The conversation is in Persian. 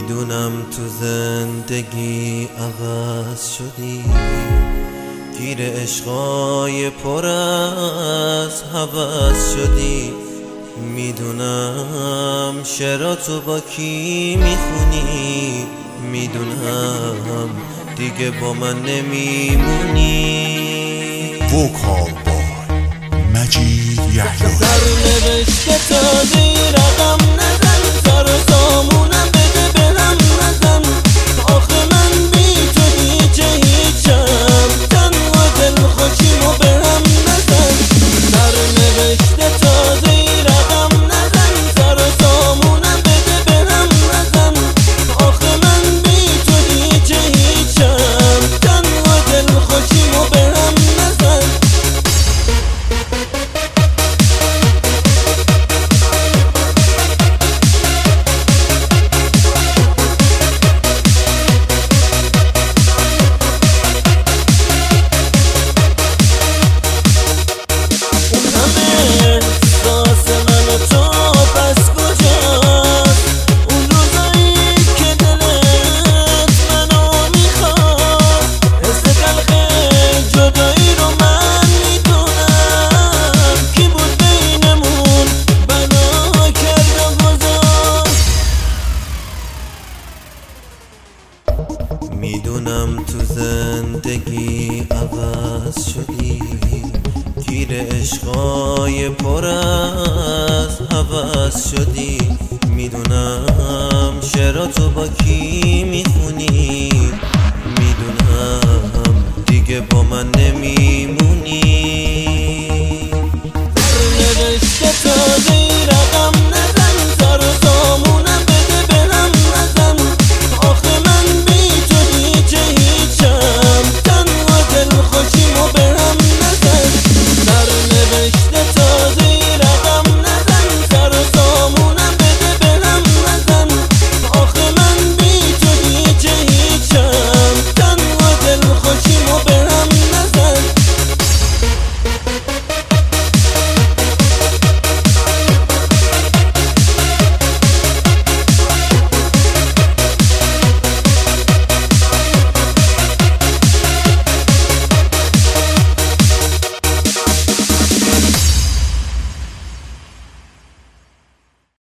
میدونم تو زندگی عوض شدی، گیر عشقای پر از هوس شدی. میدونم شعراتو با کی میخونی، میدونم دیگه با من نمیمونی. وکال بای مجید یحیی. سرنوشت تازه‌ای رقم نزن، سر و سامونم بده به هم نزن. آخه من بی تو هیچ هیچم، تنها دلخوشیمو به هم نزن. سرنوشت تازه‌ای رقم نزن، سر و سامونم بده به هم نزن. آخه من بی تو هیچ هیچم، تنها دلخوشیمو به هم نزن. میدونم تو زندگی عوض شدی، گیر عشقای پر از هوس شدی. میدونم شعراتو با کی میخونی، میدونم دیگه با من نمیمونی.